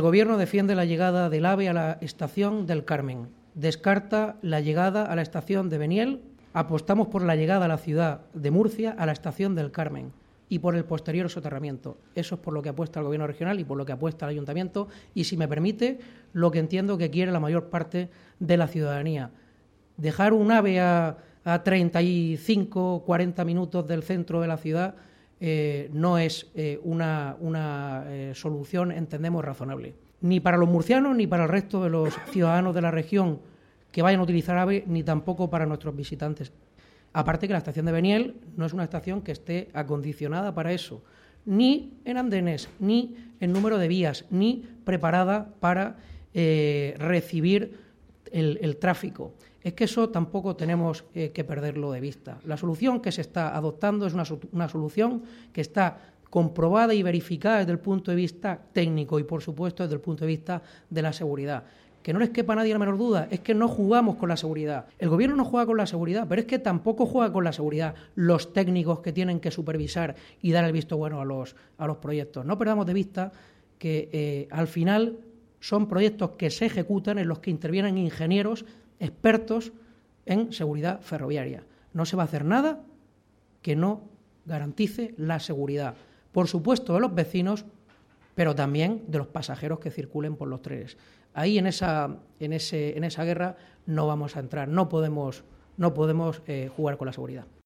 El Gobierno defiende la llegada del AVE a la estación del Carmen, descarta la llegada a la estación de Beniel, apostamos por la llegada a la ciudad de Murcia a la estación del Carmen y por el posterior soterramiento. Eso es por lo que apuesta el Gobierno regional y por lo que apuesta el Ayuntamiento y, si me permite, lo que entiendo que quiere la mayor parte de la ciudadanía. Dejar un AVE a 35, 40 minutos del centro de la ciudad no es una solución, entendemos, razonable. Ni para los murcianos, ni para el resto de los ciudadanos de la región que vayan a utilizar AVE, ni tampoco para nuestros visitantes. Aparte que la estación de Beniel no es una estación que esté acondicionada para eso, ni en andenes, ni en número de vías, ni preparada para recibir el tráfico. Es que eso tampoco tenemos que perderlo de vista. La solución que se está adoptando es una solución que está comprobada y verificada desde el punto de vista técnico y, por supuesto, desde el punto de vista de la seguridad. Que no les quepa a nadie la menor duda, es que no jugamos con la seguridad. El Gobierno no juega con la seguridad, pero es que tampoco juega con la seguridad los técnicos que tienen que supervisar y dar el visto bueno a los proyectos. No perdamos de vista que al final son proyectos que se ejecutan en los que intervienen ingenieros expertos en seguridad ferroviaria. No se va a hacer nada que no garantice la seguridad, por supuesto, de los vecinos, pero también de los pasajeros que circulen por los trenes. Ahí en esa guerra no vamos a entrar, no podemos jugar con la seguridad.